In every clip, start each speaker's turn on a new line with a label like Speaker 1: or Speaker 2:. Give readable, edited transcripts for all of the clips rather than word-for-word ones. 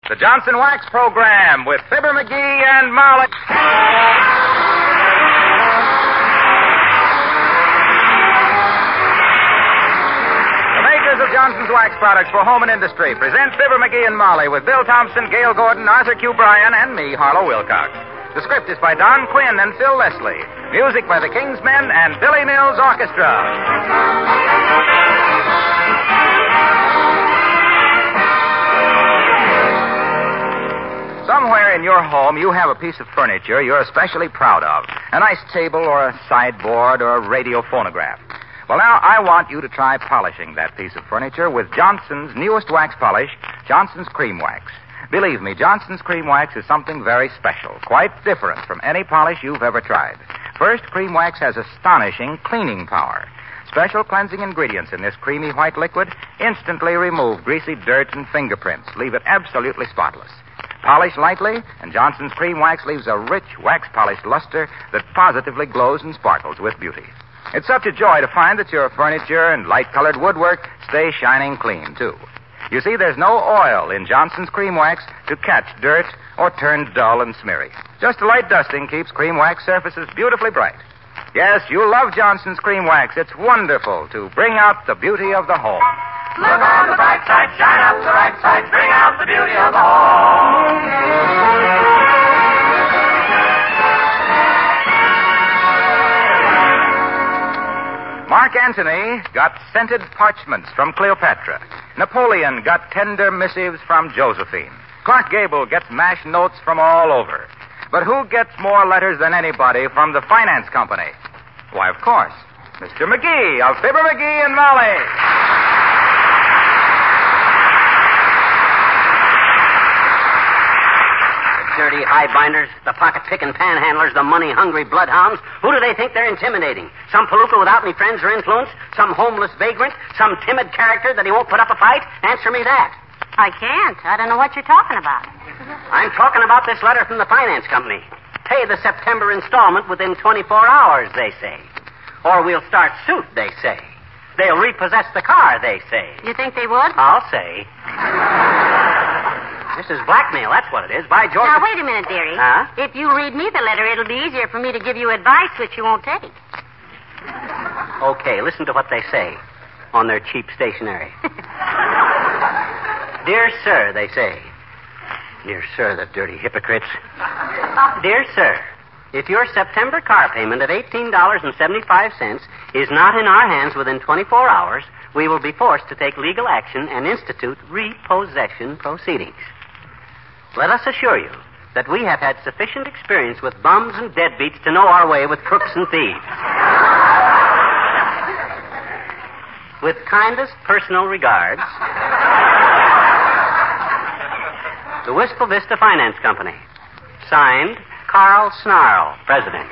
Speaker 1: The Johnson Wax Program with Fibber McGee and Molly. The makers of Johnson's Wax Products for Home and Industry present Fibber McGee and Molly with Bill Thompson, Gail Gordon, Arthur Q. Bryan, and me, Harlow Wilcox. The script is by Don Quinn and Phil Leslie. Music by the King's Men and Billy Mills Orchestra. Somewhere in your home, you have a piece of furniture you're especially proud of. A nice table or a sideboard or a radio phonograph. Well, now, I want you to try polishing that piece of furniture with Johnson's newest wax polish, Johnson's Cream Wax. Believe me, Johnson's Cream Wax is something very special, quite different from any polish you've ever tried. First, Cream Wax has astonishing cleaning power. Special cleansing ingredients in this creamy white liquid instantly remove greasy dirt and fingerprints, leave it absolutely spotless. Polish lightly, and Johnson's Cream Wax leaves a rich, wax-polished luster that positively glows and sparkles with beauty. It's such a joy to find that your furniture and light-colored woodwork stay shining clean, too. You see, there's no oil in Johnson's Cream Wax to catch dirt or turn dull and smeary. Just a light dusting keeps Cream Wax surfaces beautifully bright. Yes, you'll love Johnson's Cream Wax. It's wonderful to bring out the beauty of the home.
Speaker 2: Look on the bright side, shine up the right side, bring out the beauty of the home.
Speaker 1: Mark Antony got scented parchments from Cleopatra. Napoleon got tender missives from Josephine. Clark Gable gets mashed notes from all over. But who gets more letters than anybody from the finance company? Why, of course, Mr. McGee of Fibber McGee and Molly.
Speaker 3: Dirty highbinders, the pocket-picking panhandlers, the money-hungry bloodhounds. Who do they think they're intimidating? Some palooka without any friends or influence? Some homeless vagrant? Some timid character that he won't put up a fight? Answer me that.
Speaker 4: I can't. I don't know what you're talking about.
Speaker 3: I'm talking about this letter from the finance company. Pay the September installment within 24 hours, they say. Or we'll start suit, they say. They'll repossess the car, they say.
Speaker 4: You think they would?
Speaker 3: I'll say. This is blackmail, that's what it is. By George.
Speaker 4: Now, wait a minute, dearie.
Speaker 3: Huh?
Speaker 4: If you read me the letter, it'll be easier for me to give you advice which you won't take.
Speaker 3: Okay, listen to what they say on their cheap stationery. Dear sir, they say. Dear sir, the dirty hypocrites. Dear sir, if your September car payment of $18.75 is not in our hands within 24 hours, we will be forced to take legal action and institute repossession proceedings. Let us assure you that we have had sufficient experience with bums and deadbeats to know our way with crooks and thieves. With kindest personal regards, the Wistful Vista Finance Company. Signed, Carl Snarl, President.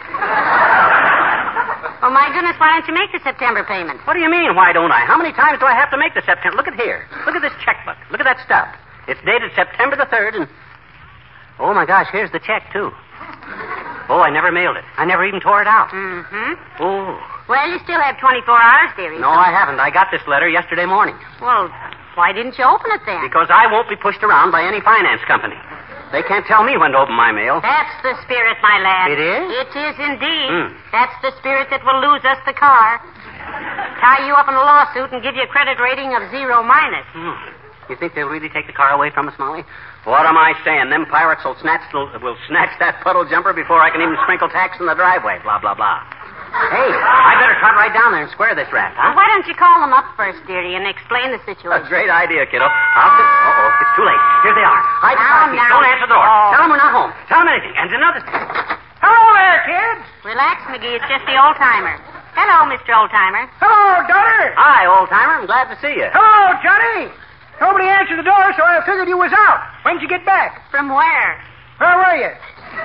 Speaker 4: Oh, my goodness, why don't you make the September payment?
Speaker 3: What do you mean, why don't I? How many times do I have to make the September? Look at here. Look at this checkbook. Look at that stub. It's dated September the 3rd, and... Oh, my gosh, here's the check, too. Oh, I never mailed it. I never even tore it out.
Speaker 4: Mm-hmm.
Speaker 3: Oh.
Speaker 4: Well, you still have 24 hours, dearie.
Speaker 3: No, I haven't. I got this letter yesterday morning.
Speaker 4: Well, why didn't you open it then?
Speaker 3: Because I won't be pushed around by any finance company. They can't tell me when to open my mail.
Speaker 4: That's the spirit, my lad.
Speaker 3: It is?
Speaker 4: It is indeed. That's the spirit that will lose us the car. Tie you up in a lawsuit and give you a credit rating of 0-.
Speaker 3: You think they'll really take the car away from us, Molly? What am I saying? Them pirates will snatch that puddle jumper before I can even sprinkle tacks in the driveway. Blah, blah, blah. Hey, I better trot right down there and square this rat, huh?
Speaker 4: Well, why don't you call them up first, dearie, and explain the situation?
Speaker 3: A great idea, kiddo. Uh-oh, it's too late. Here they are. Hide the car keys. Don't answer the door. Tell them we're not home. Tell them anything. And another...
Speaker 2: Hello there, kids.
Speaker 4: Relax, McGee. It's just the old-timer. Hello, Mr. Old-timer.
Speaker 2: Hello, daughter.
Speaker 3: Hi, old-timer. I'm glad to see you.
Speaker 2: Hello, Johnny. Nobody answered the door, so I figured you was out. When'd you get back?
Speaker 4: From where?
Speaker 2: Where were you?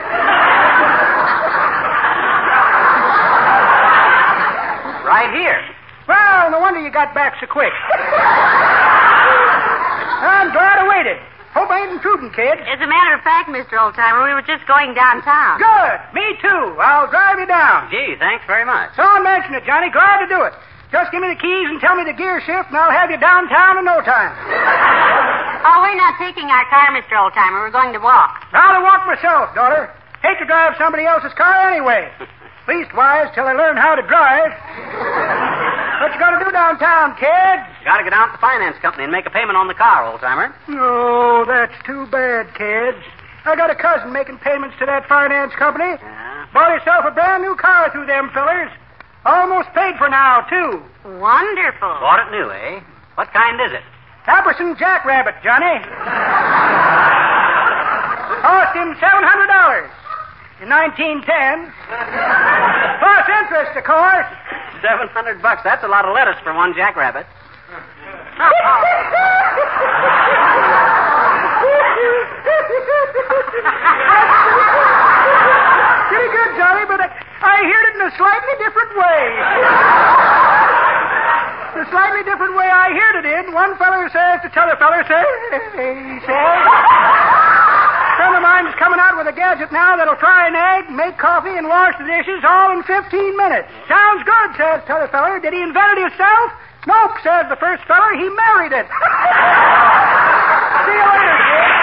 Speaker 3: Right here.
Speaker 2: Well, no wonder you got back so quick. I'm glad I waited. Hope I ain't intruding, kid.
Speaker 4: As a matter of fact, Mr. Oldtimer, we were just going downtown.
Speaker 2: Good. Me too. I'll drive you down.
Speaker 3: Gee, thanks very much.
Speaker 2: Don't mention it, Johnny. Glad to do it. Just give me the keys and tell me the gear shift, and I'll have you downtown in no time.
Speaker 4: Oh, we're not taking our car, Mr. Oldtimer. We're going to walk.
Speaker 5: Rather walk myself, daughter. Hate to drive somebody else's car anyway. Leastwise, till I learn how to drive. What you gonna do downtown, kid?
Speaker 3: Gotta go down to the finance company and make a payment on the car, Old-timer.
Speaker 5: Oh, that's too bad, kids. I got a cousin making payments to that finance company.
Speaker 3: Yeah.
Speaker 5: Bought himself a brand new car through them fellers. Almost paid for now, too.
Speaker 4: Wonderful.
Speaker 3: Bought it new, eh? What kind is it?
Speaker 5: Apperson Jackrabbit, Johnny. Cost him $700 in 1910. Plus interest, of course.
Speaker 3: $700. That's a lot of lettuce for one jackrabbit.
Speaker 5: Pretty good, Johnny, but I heard it in a slightly different way. The slightly different way I heard it in, one feller says to t'other feller, he says, a friend of mine is coming out with a gadget now that'll fry an egg, make coffee, and wash the dishes all in 15 minutes. Sounds good, says t'other feller. Did he invent it himself? Nope, says the first feller. He married it. See you later, kid.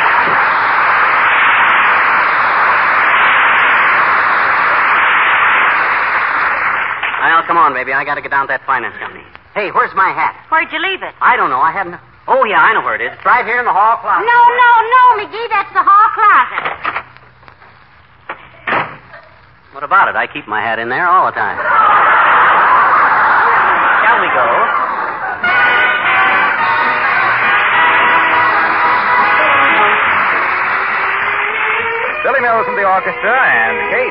Speaker 3: Well, come on, baby. I gotta get down to that finance company. Hey, where's my hat?
Speaker 4: Where'd you leave it?
Speaker 3: I don't know. I haven't... Oh, yeah, I know where it is. It's right here in the hall closet.
Speaker 4: No, McGee. That's the hall closet.
Speaker 3: What about it? I keep my hat in there all the time. Shall we go?
Speaker 1: Billy Mills from the orchestra and Kate.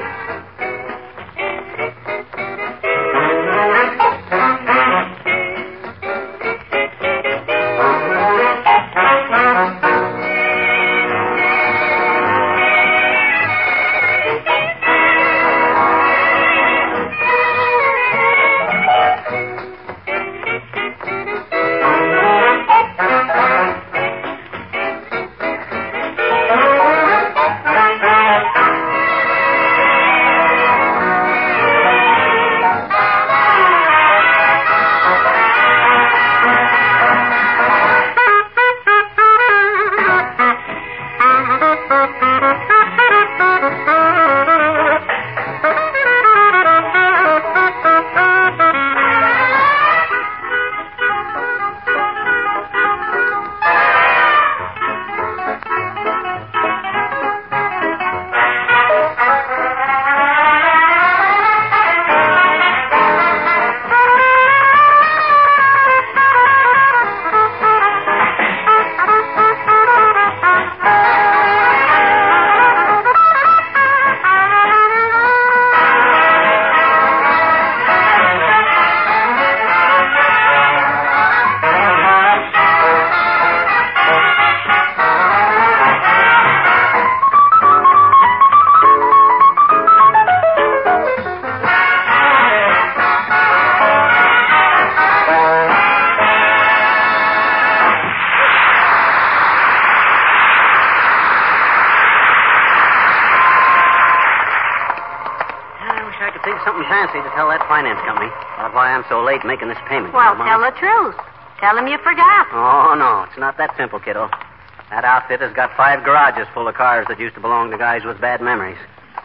Speaker 3: Fancy to tell that finance company about why I'm so late making this payment.
Speaker 4: Well, tell the truth. Tell them you forgot.
Speaker 3: Oh, no. It's not that simple, kiddo. That outfit has got 5 garages full of cars that used to belong to guys with bad memories.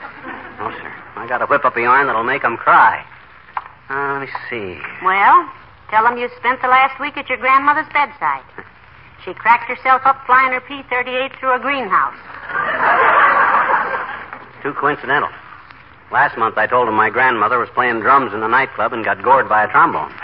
Speaker 3: No, sir. I got to whip up a yarn that'll make them cry. Let me see.
Speaker 4: Well, tell them you spent the last week at your grandmother's bedside. She cracked herself up flying her P-38 through a greenhouse.
Speaker 3: Too coincidental. Last month, I told him my grandmother was playing drums in a nightclub and got gored by a trombone.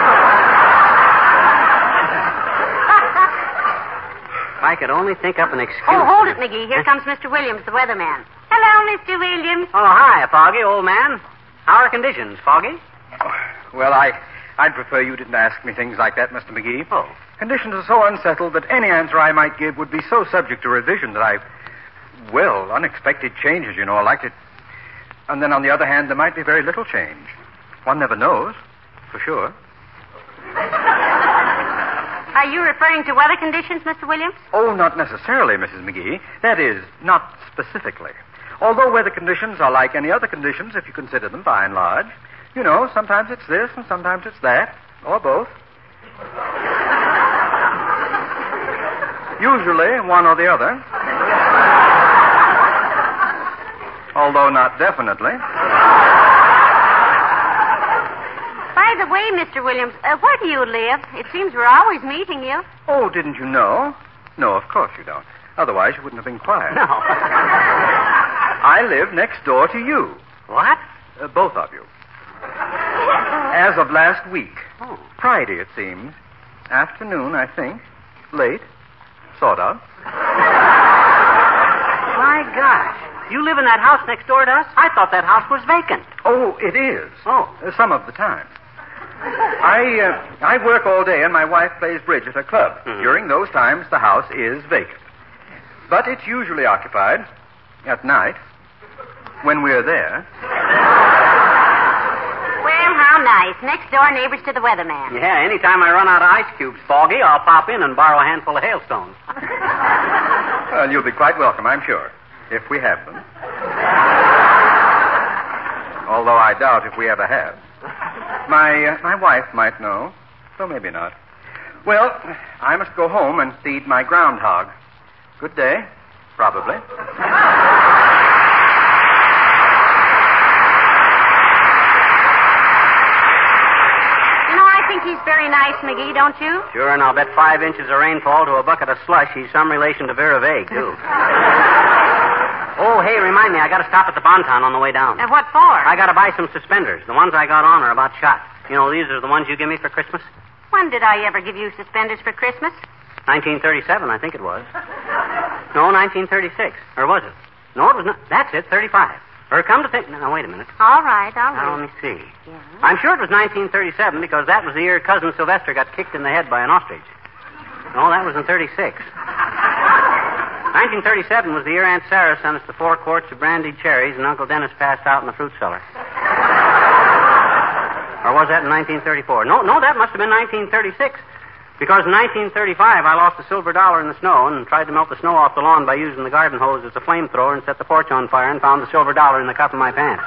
Speaker 3: If I could only think up an excuse.
Speaker 4: Oh, hold it, McGee. Here comes Mr. Williams, the weatherman. Hello, Mr. Williams.
Speaker 3: Oh, hi, Foggy, old man. How are conditions, Foggy?
Speaker 6: Oh, well, I'd prefer you didn't ask me things like that, Mr. McGee.
Speaker 3: Oh.
Speaker 6: Conditions are so unsettled that any answer I might give would be so subject to revision that unexpected changes, are likely. And then, on the other hand, there might be very little change. One never knows, for sure.
Speaker 4: Are you referring to weather conditions, Mr. Williams?
Speaker 6: Oh, not necessarily, Mrs. McGee. That is, not specifically. Although weather conditions are like any other conditions, if you consider them by and large. Sometimes it's this and sometimes it's that, or both. Usually, one or the other. Although not definitely.
Speaker 4: By the way, Mr. Williams, where do you live? It seems we're always meeting you.
Speaker 6: Oh, didn't you know? No, of course you don't. Otherwise, you wouldn't have inquired.
Speaker 3: No.
Speaker 6: I live next door to you.
Speaker 3: What?
Speaker 6: Both of you. As of last week.
Speaker 3: Oh.
Speaker 6: Friday, it seems. Afternoon, I think. Late. Sort of.
Speaker 3: My gosh. You live in that house next door to us? I thought that house was vacant.
Speaker 6: Oh, it is.
Speaker 3: Oh.
Speaker 6: Some of the time. I work all day and my wife plays bridge at her club.
Speaker 3: Mm-hmm.
Speaker 6: During those times, the house is vacant. But it's usually occupied at night when we're there.
Speaker 4: Well, how nice. Next door neighbors to the weatherman.
Speaker 3: Yeah, anytime I run out of ice cubes, Foggy, I'll pop in and borrow a handful of hailstones.
Speaker 6: Well, you'll be quite welcome, I'm sure, if we have them. Although I doubt if we ever have. My wife might know, so maybe not. Well, I must go home and feed my groundhog. Good day, probably.
Speaker 4: I think he's very nice, McGee, don't you?
Speaker 3: Sure, and I'll bet 5 inches of rainfall to a bucket of slush he's some relation to Vera Vague, too. Oh, hey, remind me, I got to stop at the Bonton on the way down.
Speaker 4: What for?
Speaker 3: I got to buy some suspenders. The ones I got on are about shot. You know, these are the ones you give me for Christmas.
Speaker 4: When did I ever give you suspenders for Christmas?
Speaker 3: 1937, I think it was. No, 1936. Or was it? No, it was not. That's it, 35. Or come to think... Now, wait a minute.
Speaker 4: All right.
Speaker 3: Now, let me see.
Speaker 4: Yeah.
Speaker 3: I'm sure it was 1937 because that was the year Cousin Sylvester got kicked in the head by an ostrich. No, that was in 36. 1937 was the year Aunt Sarah sent us the 4 quarts of brandied cherries and Uncle Dennis passed out in the fruit cellar. Or was that in 1934? No, that must have been 1936. Because in 1935, I lost a silver dollar in the snow and tried to melt the snow off the lawn by using the garden hose as a flamethrower and set the porch on fire and found the silver dollar in the cuff of my pants.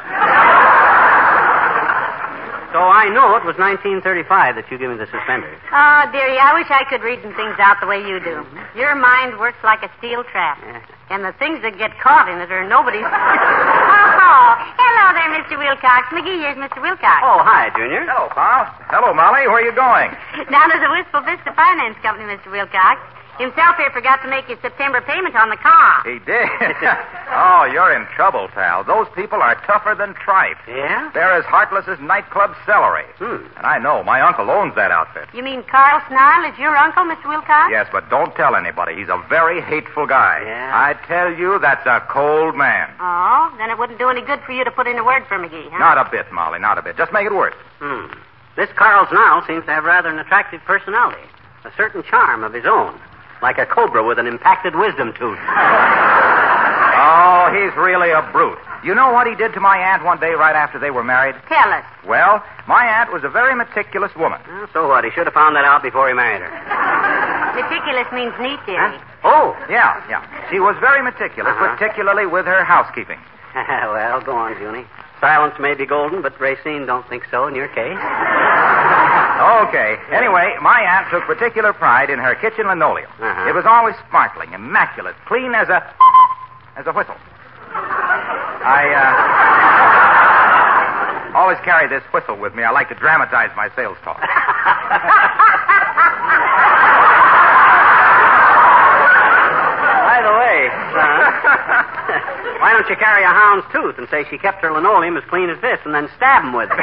Speaker 3: So I know it was 1935 that you gave me the suspenders.
Speaker 4: Oh, dearie, I wish I could reason things out the way you do. Your mind works like a steel trap.
Speaker 3: Yeah.
Speaker 4: And the things that get caught in it are nobody's... Oh, hello there, Mr. Wilcox. McGee, here's Mr. Wilcox.
Speaker 3: Oh, hi, Junior.
Speaker 1: Hello, Pop. Hello, Molly. Where are you going?
Speaker 4: Down to the Wistful Vista Finance Company, Mr. Wilcox. Himself here forgot to make his September payment on the car.
Speaker 1: He did. Oh, you're in trouble, pal. Those people are tougher than tripe.
Speaker 3: Yeah?
Speaker 1: They're as heartless as nightclub celery. And I know. My uncle owns that outfit.
Speaker 4: You mean Carl Snarl is your uncle, Mr. Wilcox?
Speaker 1: Yes, but don't tell anybody. He's a very hateful guy.
Speaker 3: Yeah?
Speaker 1: I tell you, that's a cold man.
Speaker 4: Oh, then it wouldn't do any good for you to put in a word for McGee, huh?
Speaker 1: Not a bit, Molly, not a bit. Just make it worse.
Speaker 3: This Carl Snarl seems to have rather an attractive personality. A certain charm of his own. Like a cobra with an impacted wisdom tooth.
Speaker 1: Oh, he's really a brute. You know what he did to my aunt one day right after they were married?
Speaker 4: Tell us.
Speaker 1: Well, my aunt was a very meticulous woman.
Speaker 3: Well, so what? He should have found that out before he married her.
Speaker 4: Meticulous means neat, dearie.
Speaker 3: Oh.
Speaker 1: Yeah. She was very meticulous, particularly with her housekeeping.
Speaker 3: Well, go on, Junie. Silence may be golden, but Racine don't think so in your case.
Speaker 1: Okay. Anyway, my aunt took particular pride in her kitchen linoleum. It was always sparkling, immaculate, clean as a whistle. I always carry this whistle with me. I like to dramatize my sales talk.
Speaker 3: By the way, son, why don't you carry a hound's tooth and say she kept her linoleum as clean as this and then stab him with it?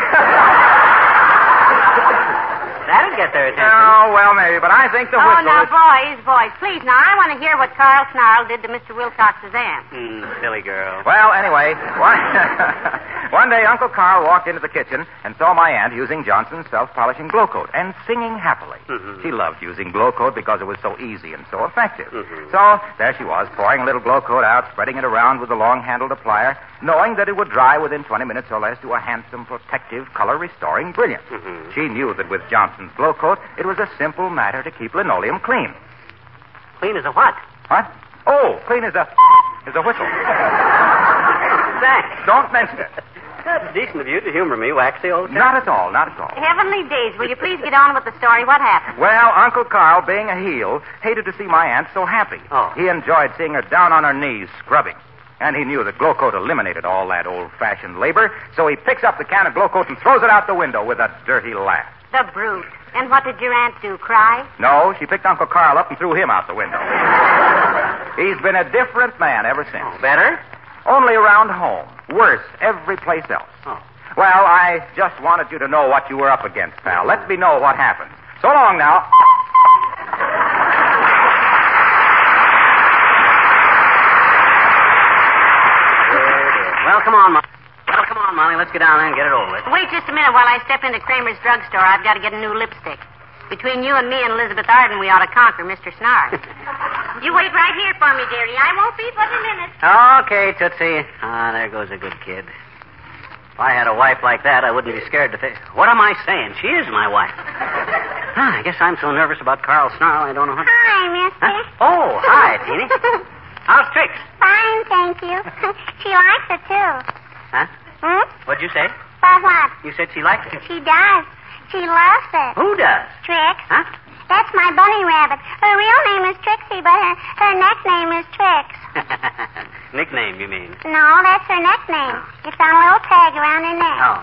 Speaker 3: That'll get their attention.
Speaker 1: Oh, well, maybe, but I think the whistle
Speaker 4: now,
Speaker 1: is...
Speaker 4: boys, please. Now, I want to hear what Carl Snarl did to Mr. Wilcox's aunt.
Speaker 3: Silly girl.
Speaker 1: Well, anyway, one day Uncle Carl walked into the kitchen and saw my aunt using Johnson's self-polishing glow coat and singing happily. She loved using glow coat because it was so easy and so effective. So there she was, pouring a little glow coat out, spreading it around with a long-handled applier, knowing that it would dry within 20 minutes or less to a handsome, protective, color-restoring brilliance. She knew that with Johnson's glow coat, it was a simple matter to keep linoleum clean.
Speaker 3: Clean as a what?
Speaker 1: What? Oh, clean as a whistle.
Speaker 3: Thanks.
Speaker 1: Don't mention it.
Speaker 3: That's decent of you to humor me, waxy old chap.
Speaker 1: Not at all, not at all.
Speaker 4: Heavenly days, will you please get on with the story? What happened?
Speaker 1: Well, Uncle Carl, being a heel, hated to see my aunt so happy.
Speaker 3: Oh.
Speaker 1: He enjoyed seeing her down on her knees scrubbing. And he knew that Glo-Coat eliminated all that old-fashioned labor, so he picks up the can of Glo-Coat and throws it out the window with a dirty laugh.
Speaker 4: The brute. And what did your aunt do, cry?
Speaker 1: No, she picked Uncle Carl up and threw him out the window. He's been a different man ever since.
Speaker 3: Oh, better?
Speaker 1: Only around home. Worse every place else.
Speaker 3: Oh.
Speaker 1: Well, I just wanted you to know what you were up against, pal. Let me know what happened. So long now.
Speaker 3: Well, come on, Molly. Let's get down there and get it over with.
Speaker 4: Wait just a minute while I step into Kramer's drugstore. I've got to get a new lipstick. Between you and me and Elizabeth Arden, we ought to conquer Mr. Snark. You wait right here for me, dearie. I won't be but a minute.
Speaker 3: Okay, Tootsie. Ah, there goes a good kid. If I had a wife like that, I wouldn't be scared to think. What am I saying? She is my wife. I guess I'm so nervous about Carl Snarl, I don't know how to...
Speaker 7: Hi, mister.
Speaker 3: Huh? Oh, hi, Teeny. How's Trix?
Speaker 7: Fine, thank you. She likes it, too.
Speaker 3: Huh? What'd you say?
Speaker 7: For what?
Speaker 3: You said she liked it.
Speaker 7: She does. She loves it.
Speaker 3: Who does?
Speaker 7: Trix.
Speaker 3: Huh?
Speaker 7: That's my bunny rabbit. Her real name is Trixie, but her nickname is Trix.
Speaker 3: Nickname, you mean?
Speaker 7: No, that's her nickname. It's on a little tag around her neck.
Speaker 3: Oh.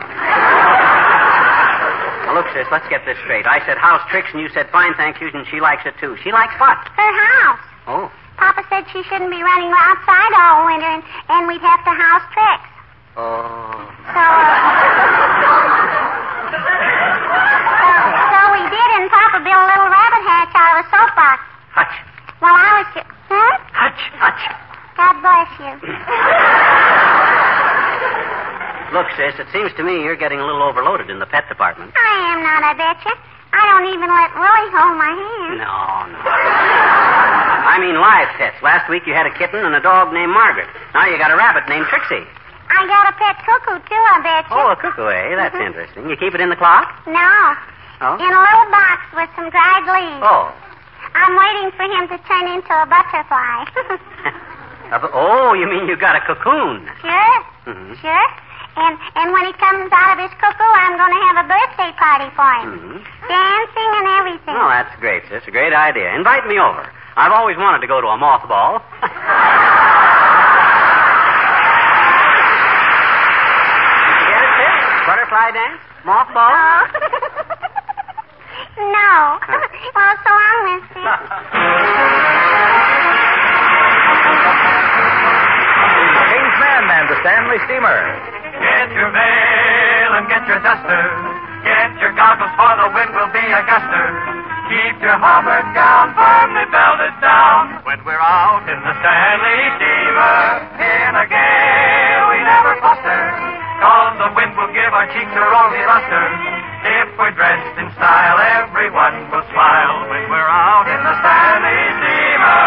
Speaker 3: Well, look, sis, let's get this straight. I said, how's Trix, and you said, fine, thank you, and she likes it, too. She likes what?
Speaker 7: Her house.
Speaker 3: Oh.
Speaker 7: Papa said she shouldn't be running outside all winter, and we'd have to house Trix.
Speaker 3: Oh.
Speaker 7: So we did, and Papa built a little rabbit hatch out of a soapbox.
Speaker 3: Hutch.
Speaker 7: Well, I was just...
Speaker 3: Hutch, hutch.
Speaker 7: God bless you.
Speaker 3: Look, sis, it seems to me you're getting a little overloaded in the pet department.
Speaker 7: I am not, I betcha. I don't even let Willie hold my hand.
Speaker 3: No. I mean live pets. Last week you had a kitten and a dog named Margaret. Now you got a rabbit named Trixie.
Speaker 7: I got a pet cuckoo, too, I betcha.
Speaker 3: Oh, a cuckoo, eh? That's interesting. You keep it in the clock?
Speaker 7: No.
Speaker 3: Oh?
Speaker 7: In a little box with some dried leaves.
Speaker 3: Oh.
Speaker 7: I'm waiting for him to turn into a butterfly.
Speaker 3: Oh, you mean you got a cocoon?
Speaker 7: Sure.
Speaker 3: Mm-hmm.
Speaker 7: Sure. And when he comes out of his cuckoo, I'm going to have a birthday party for him.
Speaker 3: Mm-hmm.
Speaker 7: Dancing and everything.
Speaker 3: Oh, that's great, sis. A great idea. Invite me over. I've always wanted to go to a moth ball. Get it, sis? Butterfly dance? Moth ball?
Speaker 7: Oh. No. Well, so long, mister.
Speaker 1: King's Men and the Stanley Steamer.
Speaker 2: Get your veil and get your duster. Get your goggles for the wind will be a guster. Keep your Harvard gown firmly belted down. When we're out in the Stanley Steamer, in a gale we never fluster. 'Cause the wind will give our cheeks a rosy luster. If we're dressed in style, everyone will smile when we're out in the Stanley Steamer.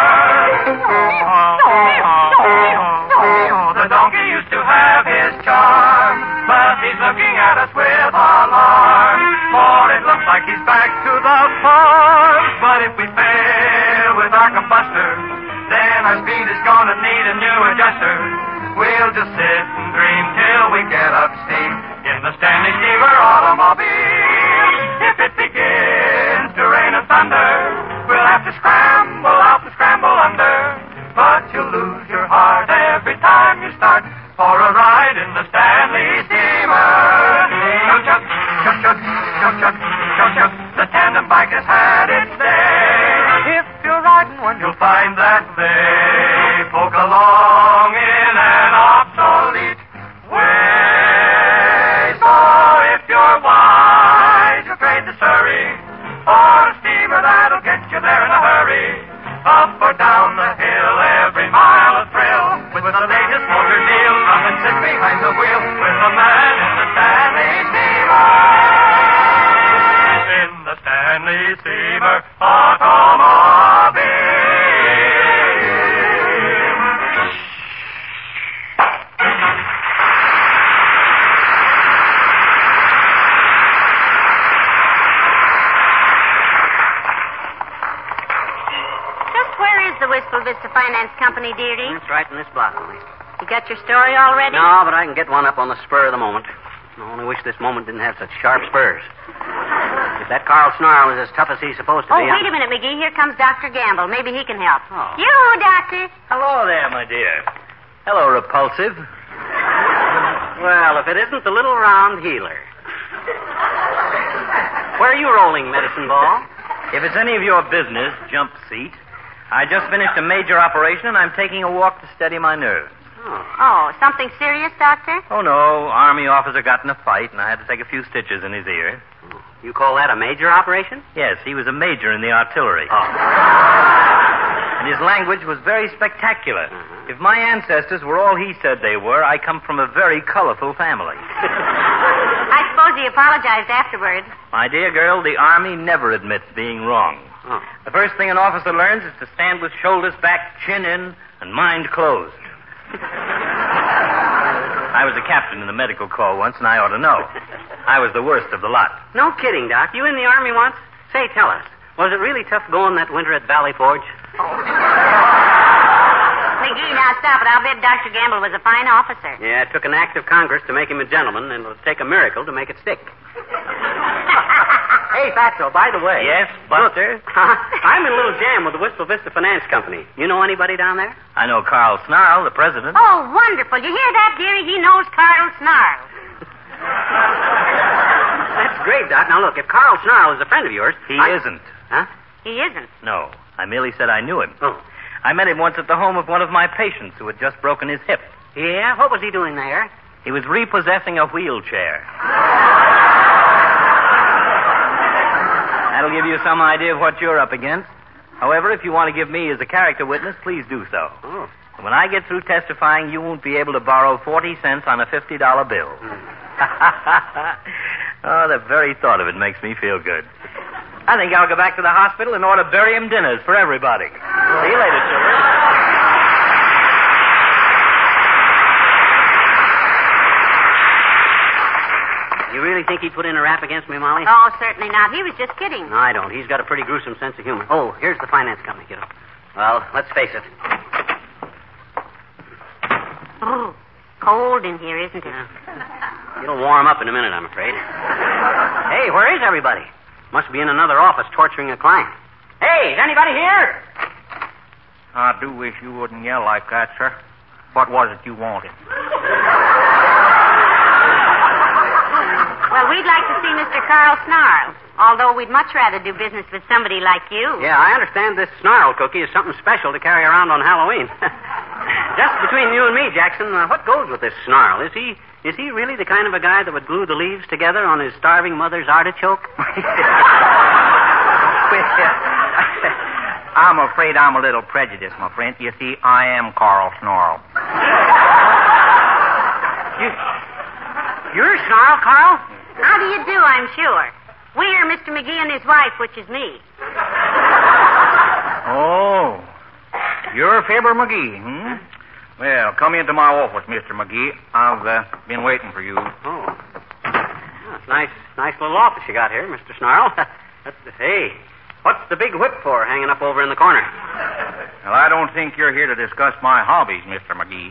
Speaker 2: The donkey used to have his charm, but he's looking at us with alarm. For it looks like he's back to the farm. But if we fail with our combustor, then our speed is gonna need a new adjuster. We'll just sit and dream till we get up steam in the Stanley Steamer automobile. If it begins to rain and thunder, we'll have to scramble out and scramble under. But you'll lose your heart every time you start for a ride in the Stanley Steamer. Chug-chug, chug-chug, chug-chug, chug-chug. The tandem bike has had its day. If you're riding one, you'll find that they poke along in an obsolete way. So if you're wise, you'll trade the Surrey for a steamer that'll get you there in a hurry. Up or down the hill, every mile a thrill. With the latest motor deal, come and sit behind the wheel with the man in the Stanley Steamer. In the Stanley Steamer automobile.
Speaker 4: Just where is the Wistful Vista Finance Company, dearie?
Speaker 3: It's right in this block, Molly.
Speaker 4: You got your story already?
Speaker 3: No, but I can get one up on the spur of the moment. I only wish this moment didn't have such sharp spurs. If that Carl Snarl is as tough as he's supposed to be...
Speaker 4: wait a minute, McGee. Here comes Dr. Gamble. Maybe he can help.
Speaker 3: Oh.
Speaker 7: You, Doctor.
Speaker 8: Hello there, my dear. Hello, Repulsive.
Speaker 3: Well, if it isn't the little round healer. Where are you rolling, Medicine Ball?
Speaker 8: If it's any of your business, jump seat. I just finished a major operation, and I'm taking a walk to steady my nerves.
Speaker 4: Oh, something serious, Doctor?
Speaker 8: Oh, no. Army officer got in a fight, and I had to take a few stitches in his ear.
Speaker 3: You call that a major operation?
Speaker 8: Yes, he was a major in the artillery.
Speaker 3: Oh.
Speaker 8: And his language was very spectacular. If my ancestors were all he said they were, I come from a very colorful family.
Speaker 4: I suppose he apologized afterward.
Speaker 8: My dear girl, the Army never admits being wrong.
Speaker 3: Oh.
Speaker 8: The first thing an officer learns is to stand with shoulders back, chin in, and mind closed. I was a captain in the medical corps once, and I ought to know. I was the worst of the lot.
Speaker 3: No kidding, Doc. You in the Army once? Say, tell us. Was it really tough going that winter at Valley Forge?
Speaker 4: McGee, now stop it. I'll bet Dr. Gamble was a fine officer.
Speaker 3: Yeah, it took an act of Congress to make him a gentleman, and it'll take a miracle to make it stick. Hey, Fatso, by the way.
Speaker 8: Yes, Buster?
Speaker 3: I'm in a little jam with the Wistful Vista Finance Company. You know anybody down there?
Speaker 8: I know Carl Snarl, the president.
Speaker 4: Oh, wonderful. You hear that, dearie? He knows Carl Snarl.
Speaker 3: That's great, Doc. Now, look, if Carl Snarl is a friend of yours...
Speaker 8: He isn't.
Speaker 3: Huh?
Speaker 4: He isn't.
Speaker 8: No, I merely said I knew him.
Speaker 3: Oh.
Speaker 8: I met him once at the home of one of my patients who had just broken his hip.
Speaker 3: Yeah? What was he doing there?
Speaker 8: He was repossessing a wheelchair. That'll give you some idea of what you're up against. However, if you want to give me as a character witness, please do so.
Speaker 3: Oh.
Speaker 8: When I get through testifying, you won't be able to borrow 40 cents on a $50 bill. Oh, the very thought of it makes me feel good. I think I'll go back to the hospital and order barium dinners for everybody. See you later, children.
Speaker 3: You really think he put in a rap against me, Molly?
Speaker 4: Oh, certainly not. He was just kidding.
Speaker 3: No, I don't. He's got a pretty gruesome sense of humor. Oh, here's the finance company, kiddo. Well, let's face it.
Speaker 4: Oh, cold in here, isn't it?
Speaker 3: Yeah. It'll warm up in a minute, I'm afraid. Hey, where is everybody? Must be in another office torturing a client. Hey, is anybody here?
Speaker 6: I do wish you wouldn't yell like that, sir. What was it you wanted?
Speaker 4: Well, we'd like to see Mr. Carl Snarl, although we'd much rather do business with somebody like you.
Speaker 3: Yeah, I understand this Snarl cookie is something special to carry around on Halloween. Just between you and me, Jackson, what goes with this Snarl? Is he really the kind of a guy that would glue the leaves together on his starving mother's artichoke?
Speaker 6: I'm afraid I'm a little prejudiced, my friend. You see, I am Carl Snarl.
Speaker 3: You're Snarl, Carl?
Speaker 4: How do you do, I'm sure. We're Mr. McGee and his wife, which is me.
Speaker 6: Oh, you're Fibber McGee, hmm? Well, come into my office, Mr. McGee. I've been waiting for you.
Speaker 3: Oh. That's nice little office you got here, Mr. Snarl. Hey, what's the big whip for hanging up over in the corner?
Speaker 6: Well, I don't think you're here to discuss my hobbies, Mr. McGee.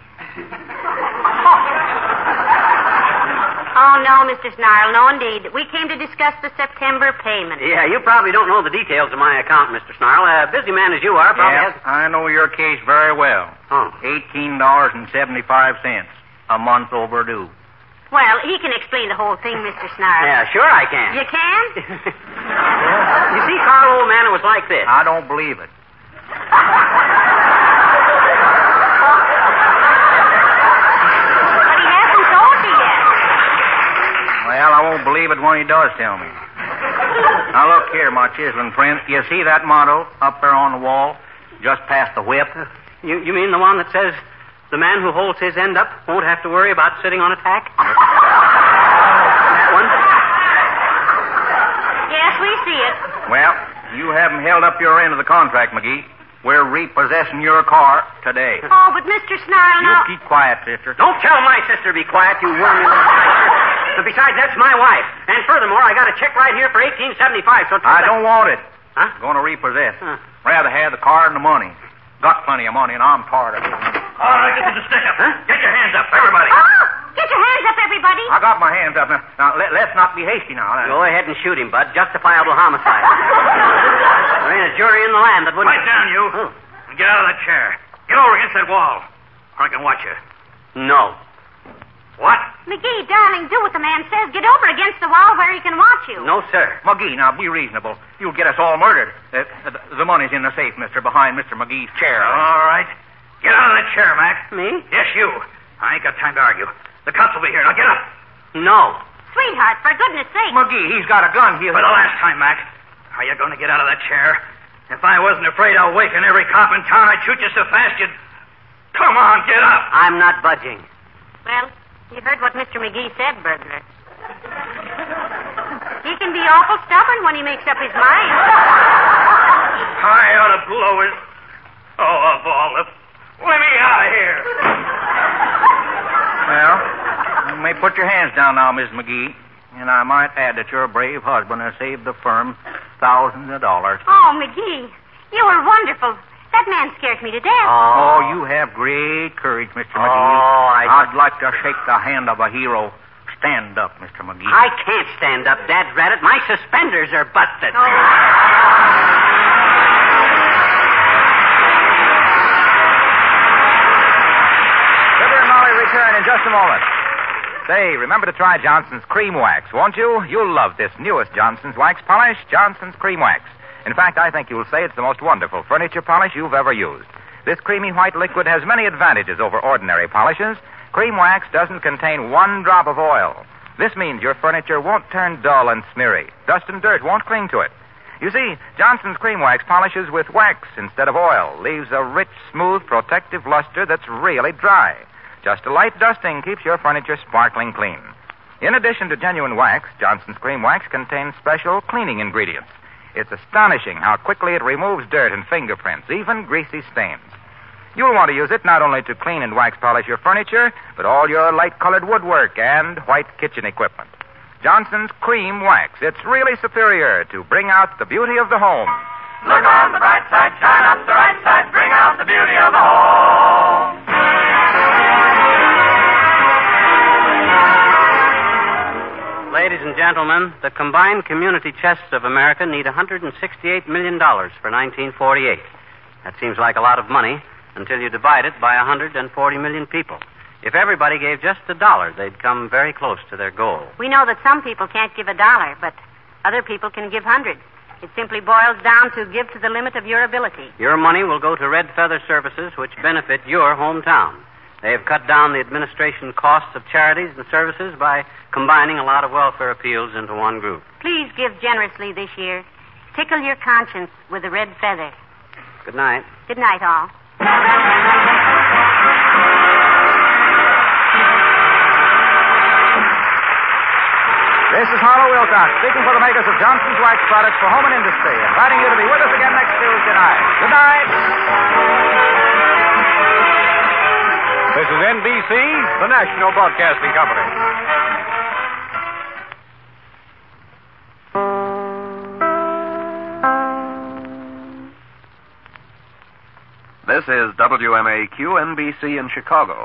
Speaker 4: Oh, no, Mr. Snarl, no, indeed. We came to discuss the September payment.
Speaker 3: Yeah, you probably don't know the details of my account, Mr. Snarl. A busy man as you are probably has...
Speaker 6: I know your case very well.
Speaker 3: Oh.
Speaker 6: $18.75, a month overdue.
Speaker 4: Well, he can explain the whole thing, Mr. Snarl.
Speaker 3: Yeah, sure I can.
Speaker 4: You can?
Speaker 3: You see, Carl, old man, it was like this.
Speaker 6: I don't believe it.
Speaker 4: But he hasn't told you yet.
Speaker 6: Well, I won't believe it when he does tell me. Now, look here, my chiseling friend. You see that motto up there on the wall, just past the whip?
Speaker 3: You mean the one that says, the man who holds his end up won't have to worry about sitting on a tack? That one?
Speaker 4: Yes, we see it.
Speaker 6: Well, you haven't held up your end of the contract, McGee. We're repossessing your car today.
Speaker 4: Oh, but Mr. Snarl,
Speaker 6: You
Speaker 4: now...
Speaker 6: keep quiet, sister.
Speaker 3: Don't tell my sister to be quiet, you wormy little bastard. But besides, that's my wife. And furthermore, I got a check right here for $18.75, so...
Speaker 6: I don't want it.
Speaker 3: Huh?
Speaker 6: Going to repossess.
Speaker 3: Huh.
Speaker 6: Rather have the car and the money. Got plenty of money, and I'm tired of it.
Speaker 2: All right, this is a stick-up.
Speaker 3: Huh?
Speaker 2: Get your hands up, everybody.
Speaker 4: Oh, get your hands up, everybody.
Speaker 6: I got my hands up. Now let's not be hasty now.
Speaker 3: Go ahead and shoot him, Bud. Justifiable homicide. There ain't a jury in the land that wouldn't...
Speaker 2: Quiet down, you.
Speaker 3: Oh.
Speaker 2: And get out of that chair. Get over against that wall. Or I can watch you.
Speaker 3: No.
Speaker 2: What?
Speaker 4: McGee, darling, do what the man says. Get over against the wall where he can watch you.
Speaker 3: No, sir.
Speaker 6: McGee, now be reasonable. You'll get us all murdered. The money's in the safe, mister, behind Mr. McGee's chair.
Speaker 2: All right. Get out of that chair, Mac.
Speaker 3: Me?
Speaker 2: Yes, you. I ain't got time to argue. The cops will be here. Now get up.
Speaker 3: No.
Speaker 4: Sweetheart, for goodness sake.
Speaker 6: McGee, he's got a gun.
Speaker 2: For the last time, Mac. Are you going to get out of that chair? If I wasn't afraid I'll waken every cop in town, I'd shoot you so fast you'd... Come on, get up.
Speaker 3: I'm not budging.
Speaker 4: Well, you heard what Mr. McGee said, burglar. He can be awful stubborn when he makes up his mind.
Speaker 2: I ought to blow his... Oh, of all the... Let me out of here.
Speaker 6: Well, you may put your hands down now, Miss McGee. And I might add that your brave husband has saved the firm thousands of dollars.
Speaker 4: Oh, McGee, you were wonderful. That man scared me to death.
Speaker 6: Oh, you have great courage, Mr. McGee.
Speaker 3: Oh,
Speaker 6: I'd like to shake the hand of a hero. Stand up, Mr. McGee.
Speaker 3: I can't stand up, Dad Rabbit. My suspenders are busted.
Speaker 1: Fibber and Molly return in just a moment. Say, remember to try Johnson's Cream Wax, won't you? You'll love this newest Johnson's Wax Polish, Johnson's Cream Wax. In fact, I think you'll say it's the most wonderful furniture polish you've ever used. This creamy white liquid has many advantages over ordinary polishes. Cream Wax doesn't contain one drop of oil. This means your furniture won't turn dull and smeary. Dust and dirt won't cling to it. You see, Johnson's Cream Wax polishes with wax instead of oil, leaves a rich, smooth, protective luster that's really dry. Just a light dusting keeps your furniture sparkling clean. In addition to genuine wax, Johnson's Cream Wax contains special cleaning ingredients. It's astonishing how quickly it removes dirt and fingerprints, even greasy stains. You'll want to use it not only to clean and wax polish your furniture, but all your light-colored woodwork and white kitchen equipment. Johnson's Cream Wax. It's really superior to bring out the beauty of the home.
Speaker 2: Look on the bright side, shine up the right side, bring out the beauty of the home.
Speaker 3: Ladies and gentlemen, the combined community chests of America need $168 million for 1948. That seems like a lot of money until you divide it by 140 million people. If everybody gave just $1, they'd come very close to their goal.
Speaker 4: We know that some people can't give $1, but other people can give hundreds. It simply boils down to give to the limit of your ability.
Speaker 3: Your money will go to Red Feather Services, which benefit your hometown. They have cut down the administration costs of charities and services by combining a lot of welfare appeals into one group.
Speaker 4: Please give generously this year. Tickle your conscience with a red feather.
Speaker 3: Good night.
Speaker 4: Good night, all.
Speaker 1: This is Harlow Wilcox, speaking for the makers of Johnson's Wax products for home and industry, inviting you to be with us again next Tuesday night. Good night.
Speaker 9: This is NBC, the National Broadcasting Company.
Speaker 10: This is WMAQ NBC in Chicago.